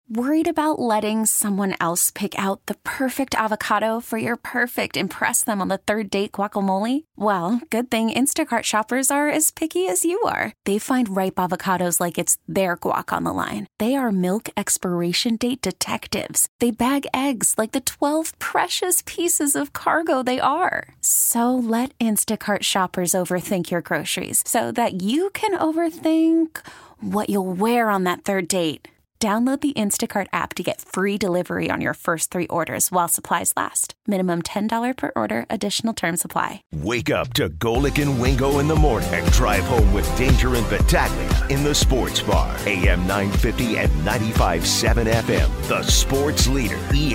Worried about letting someone else pick out the perfect avocado for your perfect impress them on the third date guacamole? Well, good thing Instacart shoppers are as picky as you are. They find ripe avocados like it's their guac on the line. They are milk expiration date detectives. They bag eggs like the 12 precious pieces of cargo they are. So let Instacart shoppers overthink your groceries so that you can overthink what you'll wear on that third date. Download the Instacart app to get free delivery on your first 3 orders while supplies last. Minimum $10 per order. Additional terms apply. Wake up to Golic and Wingo in the morning and drive home with Danger and Battaglia in the Sports Bar. AM 950 and 95.7 FM. The sports leader,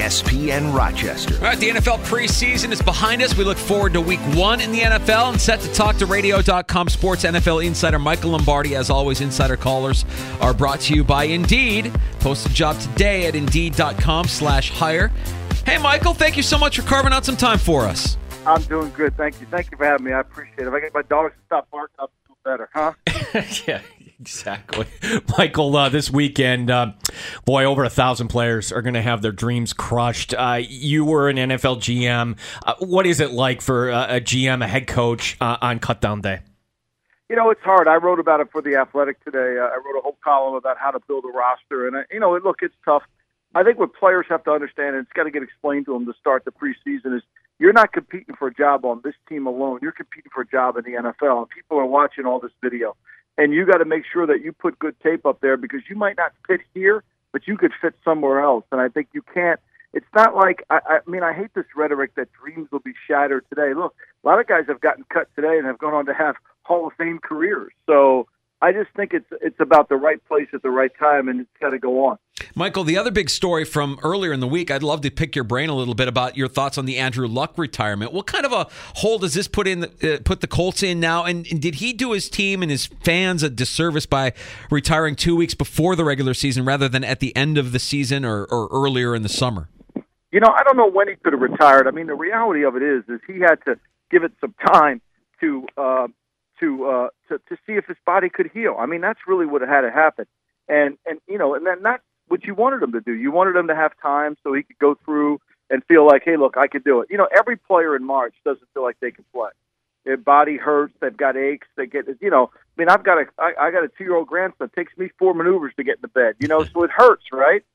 ESPN Rochester. All right, the NFL preseason is behind us. We look forward to week 1 in the NFL and set to talk to Radio.com sports NFL insider Michael Lombardi. As always, insider callers are brought to you by Indeed. Post a job today at Indeed.com/hire. Hey, Michael, thank you so much for carving out some time for us. I'm doing good. Thank you. Thank you for having me. I appreciate it. If I get my dogs to stop barking, I'll feel better, huh? Yeah, exactly. Michael, this weekend, boy, over 1,000 players are going to have their dreams crushed. You were an NFL GM. What is it like for a GM, a head coach, on cutdown day? You know, it's hard. I wrote about it for The Athletic today. I wrote a whole column about how to build a roster. And, look, it's tough. I think what players have to understand, and it's got to get explained to them to start the preseason, is you're not competing for a job on this team alone. You're competing for a job in the NFL. And people are watching all this video. And you got to make sure that you put good tape up there because you might not fit here, but you could fit somewhere else. And I think you can't. It's not like, I hate this rhetoric that dreams will be shattered today. Look, a lot of guys have gotten cut today and have gone on to have Hall of Fame careers. So I just think it's about the right place at the right time, and it's got to go on. Michael, the other big story from earlier in the week, I'd love to pick your brain a little bit about your thoughts on the Andrew Luck retirement. What kind of a hole does this put the Colts in now? And did he do his team and his fans a disservice by retiring 2 weeks before the regular season rather than at the end of the season or earlier in the summer? I don't know when he could have retired. I mean, the reality of it is he had to give it some time to see if his body could heal. I mean, that's really what had to happen. And then that's what you wanted him to do. You wanted him to have time so he could go through and feel like, hey, look, I could do it. Every player in March doesn't feel like they can play. Their body hurts. They've got aches. They get, I've got I got a 2-year-old grandson. It takes me 4 maneuvers to get in the bed, so it hurts, right?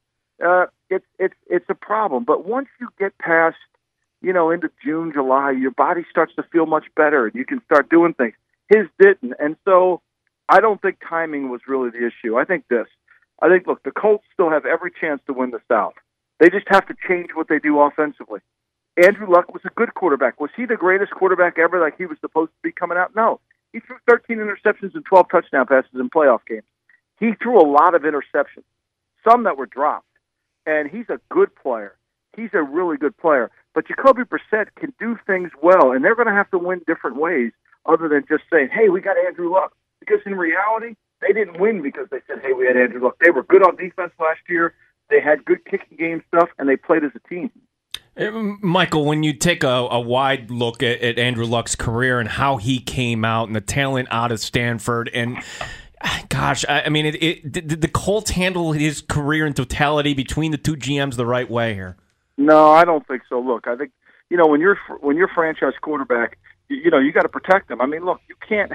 It's a problem. But once you get past, into June, July, your body starts to feel much better and you can start doing things. His didn't. And so I don't think timing was really the issue. I think, look, the Colts still have every chance to win the South. They just have to change what they do offensively. Andrew Luck was a good quarterback. Was he the greatest quarterback ever like he was supposed to be coming out? No. He threw 13 interceptions and 12 touchdown passes in playoff games. He threw a lot of interceptions, some that were dropped. And he's a good player. He's a really good player. But Jacoby Brissett can do things well, and they're going to have to win different ways other than just saying, hey, we got Andrew Luck. Because in reality, they didn't win because they said, hey, we had Andrew Luck. They were good on defense last year. They had good kicking game stuff, and they played as a team. Michael, when you take a wide look at Andrew Luck's career and how he came out and the talent out of Stanford, and gosh, I mean, did the Colts handle his career in totality between the two GMs the right way here? No, I don't think so. Look, I think when you're franchise quarterback, you got to protect them. I mean, look, you can't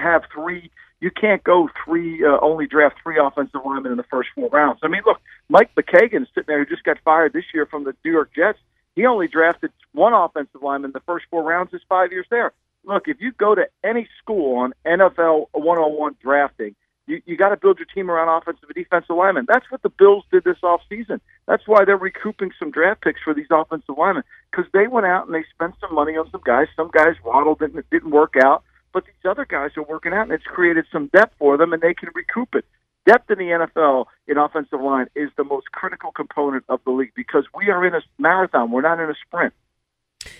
go only draft 3 offensive linemen in the first 4 rounds. I mean, look, Mike McKagan sitting there who just got fired this year from the New York Jets. He only drafted 1 offensive lineman in the first 4 rounds his 5 years there. Look, if you go to any school on NFL 101 drafting, you got to build your team around offensive and defensive linemen. That's what the Bills did this offseason. That's why they're recouping some draft picks for these offensive linemen, because they went out and they spent some money on some guys. Some guys waddled and it didn't work out, but these other guys are working out, and it's created some depth for them, and they can recoup it. Depth in the NFL in offensive line is the most critical component of the league because we are in a marathon. We're not in a sprint.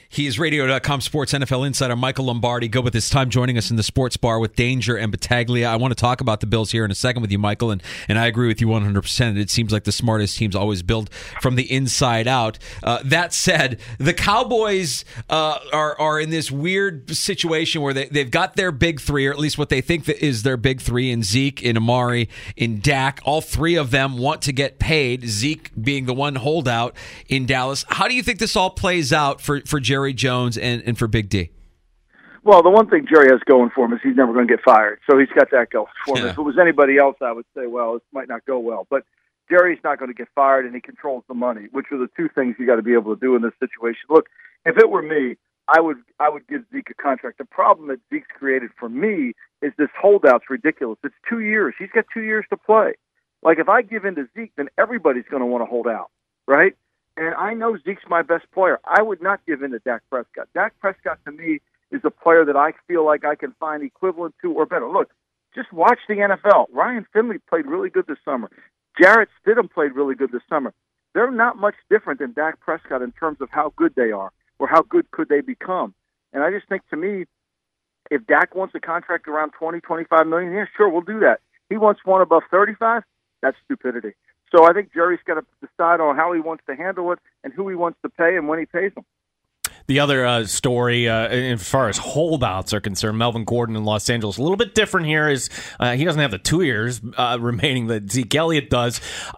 He is Radio.com sports NFL insider Michael Lombardi. Go with his time joining us in the sports bar with Danger and Battaglia. I want to talk about the Bills here in a second with you, Michael, and I agree with you 100%. It seems like the smartest teams always build from the inside out. That said, the Cowboys are in this weird situation where they've got their big three, or at least what they think that is their big three, in Zeke, in Amari, in Dak. All three of them want to get paid, Zeke being the one holdout in Dallas. How do you think this all plays out for Jerry Jones and for Big D? Well, the one thing Jerry has going for him is he's never going to get fired, so he's got that going for him. Yeah. If it was anybody else, I would say, well, it might not go well. But Jerry's not going to get fired, and he controls the money, which are the two things you got to be able to do in this situation. Look, if it were me, I would give Zeke a contract. The problem that Zeke's created for me is this holdout's ridiculous. It's 2 years. He's got 2 years to play. Like, if I give in to Zeke, then everybody's going to want to hold out, right? And I know Zeke's my best player. I would not give in to Dak Prescott. Dak Prescott, to me, is a player that I feel like I can find equivalent to or better. Look, just watch the NFL. Ryan Finley played really good this summer. Jarrett Stidham played really good this summer. They're not much different than Dak Prescott in terms of how good they are or how good could they become. And I just think, to me, if Dak wants a contract around $20, $25 million, yeah, sure, we'll do that. He wants one above 35, that's stupidity. So I think Jerry's got to decide on how he wants to handle it and who he wants to pay and when he pays them. The other story, as far as holdouts are concerned, Melvin Gordon in Los Angeles, a little bit different here. Is he doesn't have the 2 years remaining that Zeke Elliott does.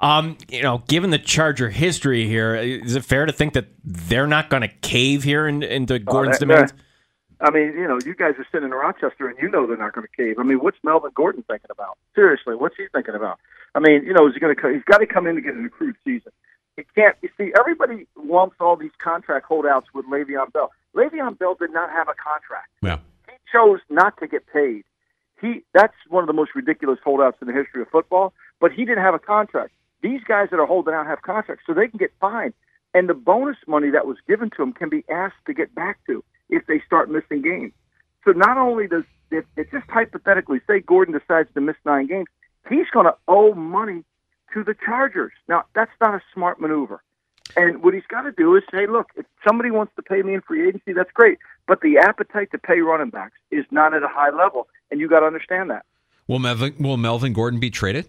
Given the Charger history here, is it fair to think that they're not going to cave here into Gordon's demands? I mean, you guys are sitting in Rochester, and they're not going to cave. I mean, what's Melvin Gordon thinking about? Seriously, what's he thinking about? I mean, he's got to come in to get an accrued season. He can't. You see, everybody lumps all these contract holdouts with Le'Veon Bell. Le'Veon Bell did not have a contract. Yeah. He chose not to get paid. That's one of the most ridiculous holdouts in the history of football, but he didn't have a contract. These guys that are holding out have contracts, so they can get fined. And the bonus money that was given to them can be asked to get back to if they start missing games. So not only does it just hypothetically, say Gordon decides to miss 9 games, he's going to owe money to the Chargers. Now, that's not a smart maneuver. And what he's got to do is say, look, if somebody wants to pay me in free agency, that's great. But the appetite to pay running backs is not at a high level, and you got to understand that. Will Melvin Gordon be traded?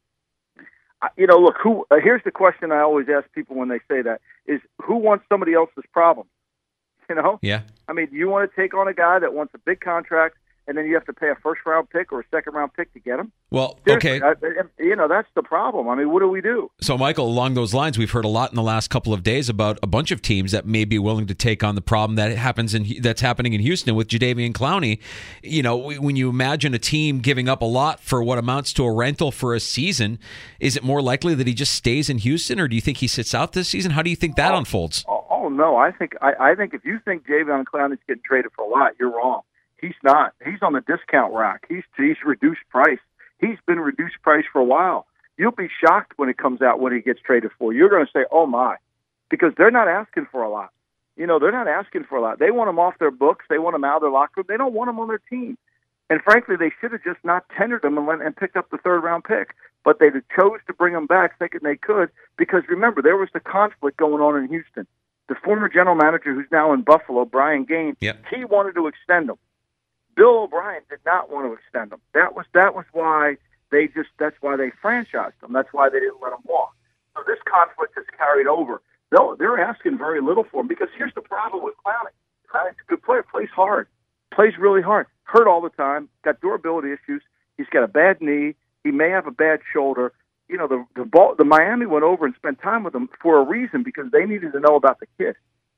Look, here's the question I always ask people when they say that, is who wants somebody else's problem? Yeah. I mean, you want to take on a guy that wants a big contract, and then you have to pay a first-round pick or a second-round pick to get him? Well, seriously, okay. That's the problem. I mean, what do we do? So, Michael, along those lines, we've heard a lot in the last couple of days about a bunch of teams that may be willing to take on the problem that's happening in Houston with Jadeveon Clowney. When you imagine a team giving up a lot for what amounts to a rental for a season, is it more likely that he just stays in Houston, or do you think he sits out this season? How do you think that unfolds? Oh, no. I think if you think Jadeveon Clowney's getting traded for a lot, you're wrong. He's not. He's on the discount rack. He's reduced price. He's been reduced price for a while. You'll be shocked when it comes out when he gets traded for. You're going to say, oh, my, because they're not asking for a lot. They're not asking for a lot. They want him off their books. They want him out of their locker room. They don't want him on their team. And, frankly, they should have just not tendered him and picked up the third-round pick. But they chose to bring him back thinking they could because, remember, there was the conflict going on in Houston. The former general manager who's now in Buffalo, Brian Gaines, He wanted to extend him. Bill O'Brien did not want to extend him. That was why that's why they franchised him. That's why they didn't let him walk. So this conflict has carried over. They're asking very little for him because here's the problem with Clowney. Clowney's a good player, plays hard, plays really hard, hurt all the time, got durability issues. He's got a bad knee. He may have a bad shoulder. The Miami went over and spent time with him for a reason because they needed to know about the kid.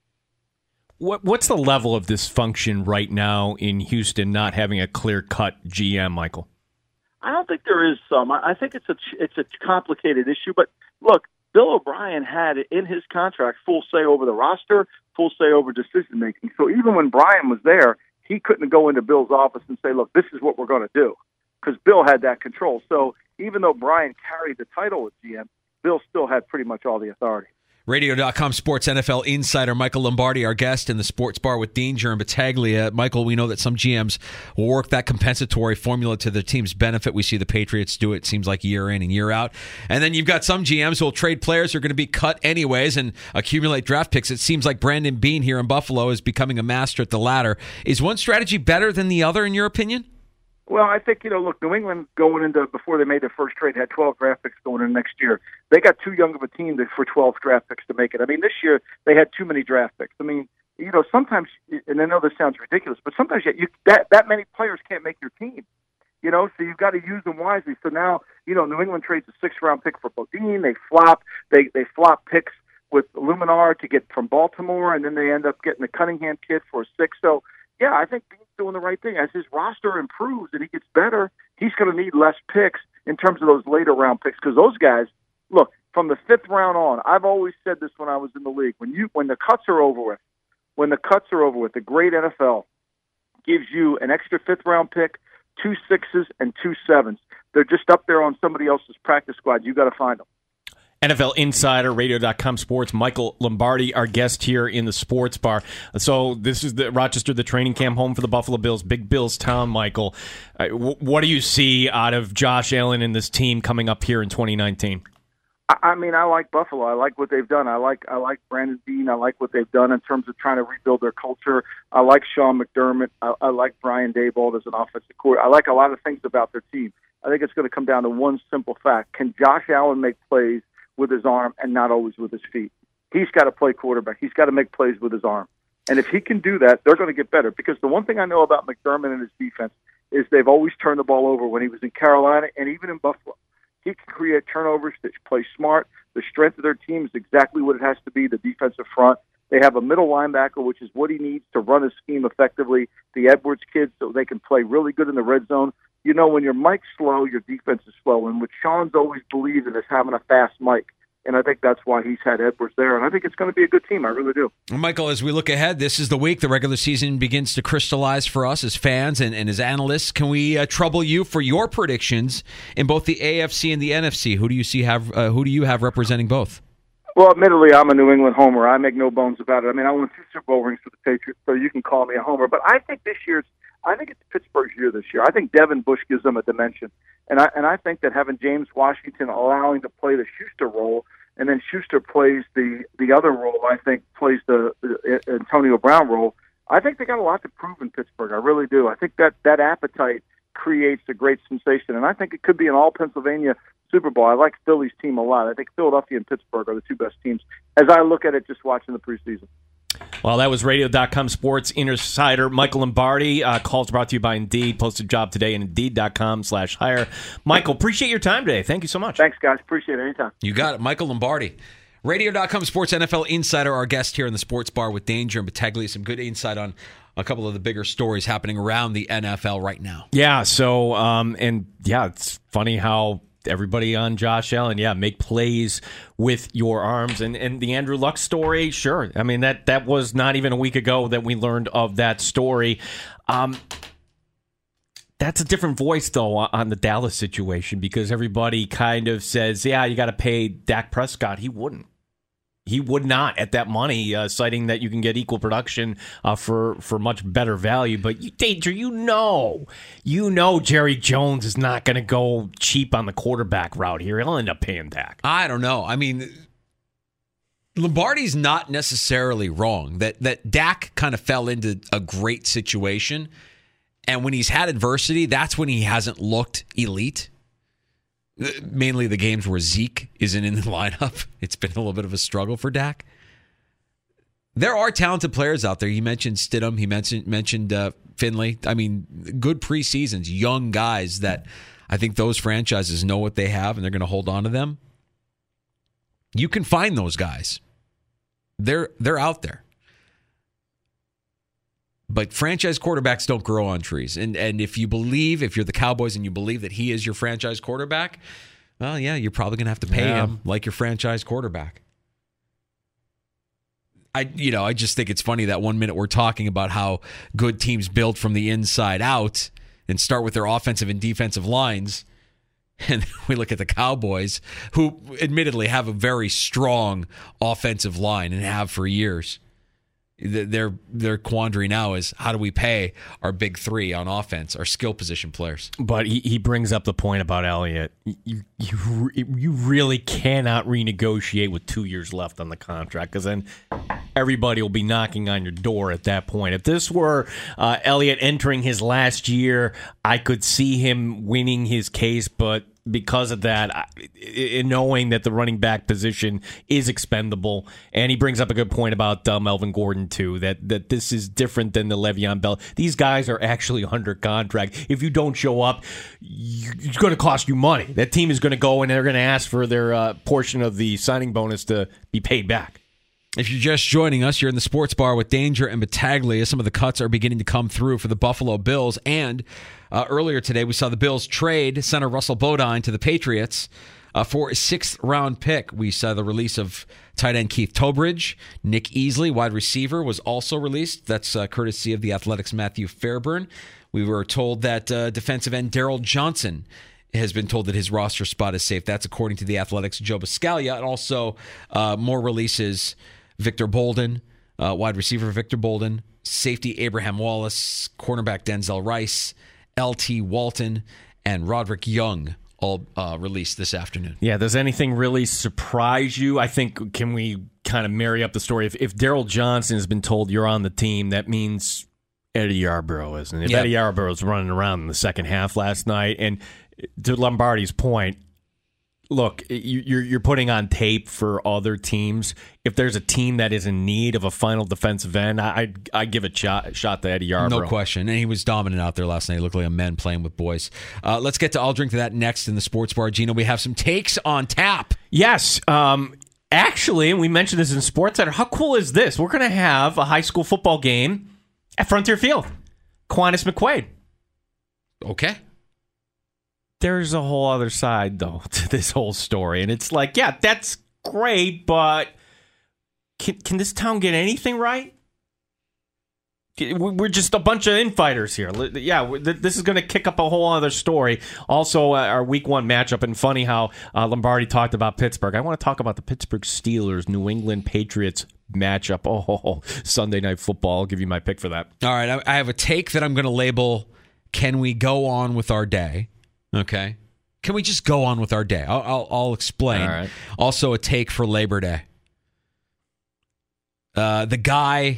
What's the level of dysfunction right now in Houston not having a clear-cut GM, Michael? I don't think there is some. I think it's a complicated issue. But, look, Bill O'Brien had in his contract full say over the roster, full say over decision-making. So even when Brian was there, he couldn't go into Bill's office and say, look, this is what we're going to do because Bill had that control. So even though Brian carried the title as GM, Bill still had pretty much all the authority. Radio.com Sports NFL insider Michael Lombardi, our guest in the Sports Bar with Danger and Battaglia. Michael, we know that some GMs will work that compensatory formula to their team's benefit. We see the Patriots do it, seems like year in and year out. And then you've got some GMs who will trade players who are going to be cut anyways and accumulate draft picks. It seems like Brandon Beane here in Buffalo is becoming a master at the latter. Is one strategy better than the other, in your opinion? Well, I think, look, New England going into, before they made their first trade, had 12 draft picks going in next year. They got too young of a team for 12 draft picks to make it. I mean, this year they had too many draft picks. I mean, sometimes, and I know this sounds ridiculous, but sometimes that many players can't make your team. So you've got to use them wisely. So now, New England trades a 6th-round pick for Bodine. They flop picks with Luminar to get from Baltimore, and then they end up getting the Cunningham kid for a 6th. So, yeah, I think Beane's doing the right thing. As his roster improves and he gets better, he's going to need less picks in terms of those later round picks, because those guys, look, from the 5th round on, I've always said this when I was in the league, when the cuts are over with, the great NFL gives you an extra 5th round pick, 2 6s and 2 7s. They're just up there on somebody else's practice squad. You got to find them. NFL insider, Radio.com Sports, Michael Lombardi, our guest here in the Sports Bar. So this is the Rochester, the training camp home for the Buffalo Bills, Big Bills town, Michael. What do you see out of Josh Allen and this team coming up here in 2019? I mean, I like Buffalo. I like what they've done. I like Brandon Beane. I like what they've done in terms of trying to rebuild their culture. I like Sean McDermott. I like Brian Daboll as an offensive coordinator. I like a lot of things about their team. I think it's going to come down to one simple fact. Can Josh Allen make plays with his arm and not always with his feet? He's got to play quarterback. He's got to make plays with his arm. And if he can do that, they're going to get better. Because the one thing I know about McDermott and his defense is they've always turned the ball over when he was in Carolina and even in Buffalo. He can create turnovers, they play smart. The strength of their team is exactly what it has to be, the defensive front. They have a middle linebacker, which is what he needs to run his scheme effectively, the Edwards kids, so they can play really good in the red zone. When your mic's slow, your defense is slow. And what Sean's always believed in is having a fast mic. And I think that's why he's had Edwards there. And I think it's going to be a good team. I really do. Michael, as we look ahead, this is the week the regular season begins to crystallize for us as fans and as analysts. Can we trouble you for your predictions in both the AFC and the NFC? Who do you have representing both? Well, admittedly, I'm a New England homer. I make no bones about it. I mean, I won 2 Super Bowl rings for the Patriots, so you can call me a homer. But I think it's Pittsburgh's year this year. I think Devin Bush gives them a dimension. And I think that having James Washington allowing to play the Schuster role, and then Schuster plays the other role, I think plays the Antonio Brown role, I think they got a lot to prove in Pittsburgh. I really do. I think that appetite creates a great sensation, and I think it could be an all-Pennsylvania Super Bowl. I like Philly's team a lot. I think Philadelphia and Pittsburgh are the 2 best teams as I look at it just watching the preseason. Well, that was Radio.com Sports Insider Michael Lombardi. Calls brought to you by Indeed. Posted job today at Indeed.com/hire. Michael, appreciate your time today. Thank you so much. Thanks, guys. Appreciate it. Anytime. You got it. Michael Lombardi. Radio.com Sports NFL Insider, our guest here in the Sports Bar with Danger and Battaglia. Some good insight on a couple of the bigger stories happening around the NFL right now. Yeah, so, it's funny how everybody on Josh Allen, make plays with your arms. And the Andrew Luck story, sure. I mean, that was not even a week ago that we learned of that story. That's a different voice, though, on the Dallas situation, because everybody kind of says, you got to pay Dak Prescott. He wouldn't. He would not at that money, citing that you can get equal production for much better value. But Danger, you know Jerry Jones is not going to go cheap on the quarterback route here. He'll end up paying Dak. I don't know. I mean, Lombardi's not necessarily wrong. That Dak kind of fell into a great situation, and when he's had adversity, that's when he hasn't looked elite. Mainly the games where Zeke isn't in the lineup. It's been a little bit of a struggle for Dak. There are talented players out there. You mentioned Stidham. He mentioned Finley. I mean, good preseasons, young guys that I think those franchises know what they have and they're going to hold on to them. You can find those guys. They're out there. But franchise quarterbacks don't grow on trees. And if you're the Cowboys and you believe that he is your franchise quarterback, well, you're probably going to have to pay him like your franchise quarterback. I just think it's funny that 1 minute we're talking about how good teams build from the inside out and start with their offensive and defensive lines. And we look at the Cowboys, who admittedly have a very strong offensive line and have for years. Their quandary now is, how do we pay our big three on offense, our skill position players? But he brings up the point about Elliott. You really cannot renegotiate with 2 years left on the contract, because then everybody will be knocking on your door at that point. If this were Elliott entering his last year, I could see him winning his case, but because of that, knowing that the running back position is expendable, and he brings up a good point about Melvin Gordon too, that this is different than the Le'Veon Bell. These guys are actually under contract. If you don't show up, it's going to cost you money. That team is going to go and they're going to ask for their portion of the signing bonus to be paid back. If you're just joining us, you're in the Sports Bar with Danger and Battaglia. Some of the cuts are beginning to come through for the Buffalo Bills. And earlier today, we saw the Bills trade center Russell Bodine to the Patriots for a sixth-round pick. We saw the release of tight end Keith Tobridge. Nick Easley, wide receiver, was also released. That's courtesy of the Athletics' Matthew Fairburn. We were told that defensive end Daryl Johnson has been told that his roster spot is safe. That's according to the Athletics' Joe Buscaglia. And also more releases. Victor Bolden, wide receiver Victor Bolden, safety Abraham Wallace, cornerback Denzel Rice, L.T. Walton, and Roderick Young all released this afternoon. Yeah, does anything really surprise you? I think, can we kind of marry up the story? If Daryl Johnson has been told you're on the team, that means Eddie Yarbrough isn't. If Eddie Yarborough's running around in the second half last night, and to Lombardi's point, look, you're putting on tape for other teams. If there's a team that is in need of a final defensive end, I give a shot to Eddie Yarbrough. No question. And he was dominant out there last night. He looked like a man playing with boys. Let's get to I'll Drink to That next in the Sports Bar. Gino, we have some takes on tap. Yes. Actually, and we mentioned this in Sports Center, how cool is this? We're going to have a high school football game at Frontier Field. Quantus McQuaid. Okay. There's a whole other side, though, to this whole story. And it's like, yeah, that's great, but can this town get anything right? We're just a bunch of infighters here. Yeah, this is going to kick up a whole other story. Also, our week one matchup, and funny how Lombardi talked about Pittsburgh. I want to talk about the Pittsburgh Steelers, New England Patriots matchup. Oh, Sunday Night Football. I'll give you my pick for that. All right, I have a take that I'm going to label, can we go on with our day? Okay. Can we just go on with our day? I'll explain. All right. Also a take for Labor Day. The guy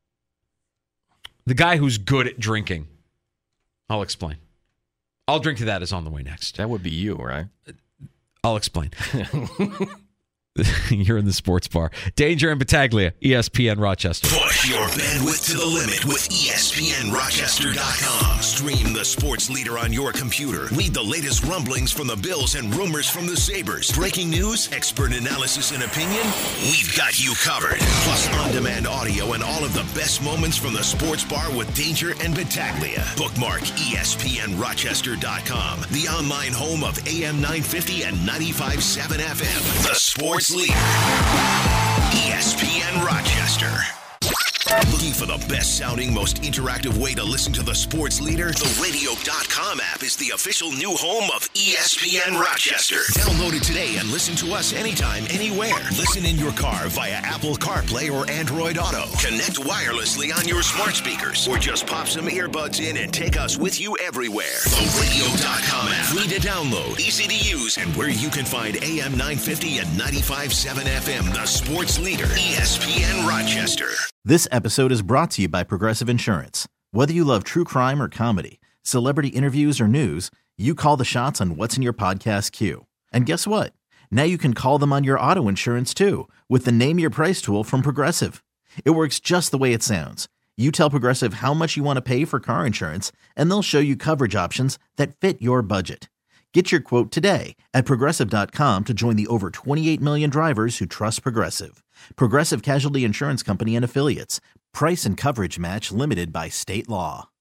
who's good at drinking. I'll explain. I'll Drink to That is on the way next. That would be you, right? I'll explain. You're in the Sports Bar. Danger and Battaglia, ESPN Rochester. Push your bandwidth to the limit with ESPNRochester.com. Stream the sports leader on your computer. Read the latest rumblings from the Bills and rumors from the Sabres. Breaking news, expert analysis, and opinion. We've got you covered. Plus on-demand audio and all of the best moments from the Sports Bar with Danger and Battaglia. Bookmark ESPNRochester.com. The online home of AM 950 and 95.7 FM. The Sports Leader. ESPN Rochester. Looking for the best sounding, most interactive way to listen to the Sports Leader? The radio.com app is the official new home of ESPN Rochester. Download it today and listen to us anytime, anywhere. Listen in your car via Apple CarPlay or Android Auto. Connect wirelessly on your smart speakers or just pop some earbuds in and take us with you everywhere. The radio.com app. Free to download, easy to use, and where you can find AM 950 and 95.7 FM, the Sports Leader, ESPN Rochester. This episode is brought to you by Progressive Insurance. Whether you love true crime or comedy, celebrity interviews or news, you call the shots on what's in your podcast queue. And guess what? Now you can call them on your auto insurance too with the Name Your Price tool from Progressive. It works just the way it sounds. You tell Progressive how much you want to pay for car insurance, and they'll show you coverage options that fit your budget. Get your quote today at Progressive.com to join the over 28 million drivers who trust Progressive. Progressive Casualty Insurance Company and Affiliates. Price and coverage match limited by state law.